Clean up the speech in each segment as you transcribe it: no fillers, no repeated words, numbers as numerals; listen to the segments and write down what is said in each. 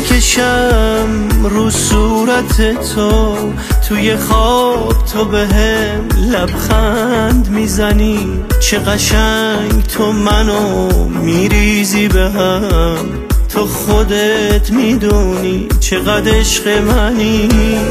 میکشم رو صورت تو، توی خواب تو بهم لبخند میزنی، چه قشنگ تو منو میریزی به هم، تو خودت میدونی چقدر عشق منی.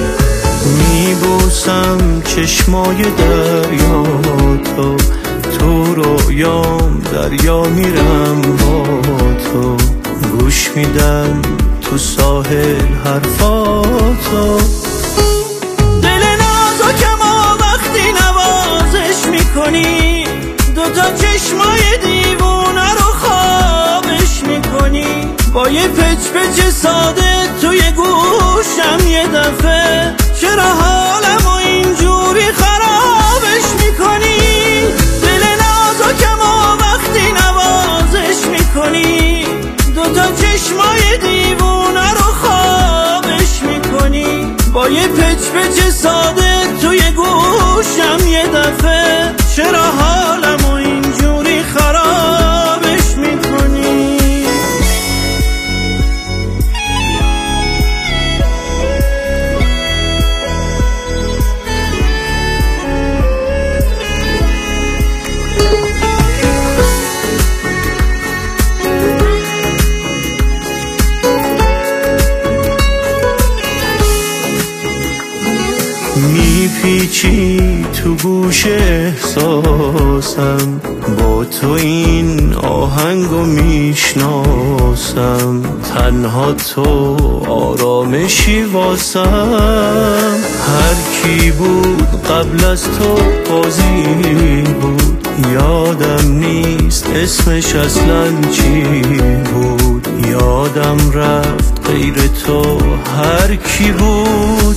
میبوسم چشمای دریاتو، تو رویام دریا میرم با تو، گوش میدم تو ساحل حرفاتو. دل نازکمو وقتی نوازش میکنی، دوتا چشمای دیوونه رو خوابش میکنی، با یه پچ پچ ساده توی گوشم یه دفعه، چرا حالمو اینجوری خرابش میکنی؟ دل نازکمو وقتی نوازش میکنی، دوتا چشمای دیوونه رو خوابش میکنی، با یه پچ پچ ساده توی گوشم یه دفعه، چرا حالمو اینجوری خرابش میکنی؟ میپیچی تو گوش احساسم، با تو این آهنگو میشناسم، تنها تو آرامشی واسم. هر کی بود قبل از تو قاضی بود، یادم نیست اسمش اصلا چی بود، یادم رفت غیر تو هر کی بود.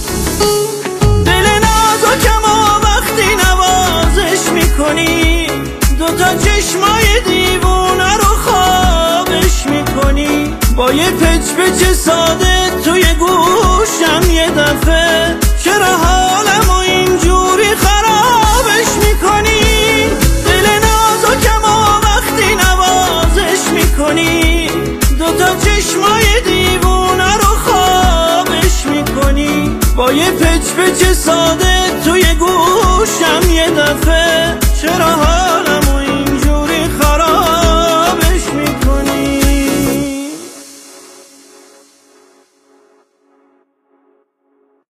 دوتا چشمای دیوونه رو خوابش میکنی، با یه پچ پچ ساده توی گوشم یه دفعه، چرا حالمو اینجوری خرابش میکنی؟ دل نازکمو وقتی نوازش میکنی، دوتا چشمای دیوونه رو خوابش میکنی، با یه پچ پچ ساده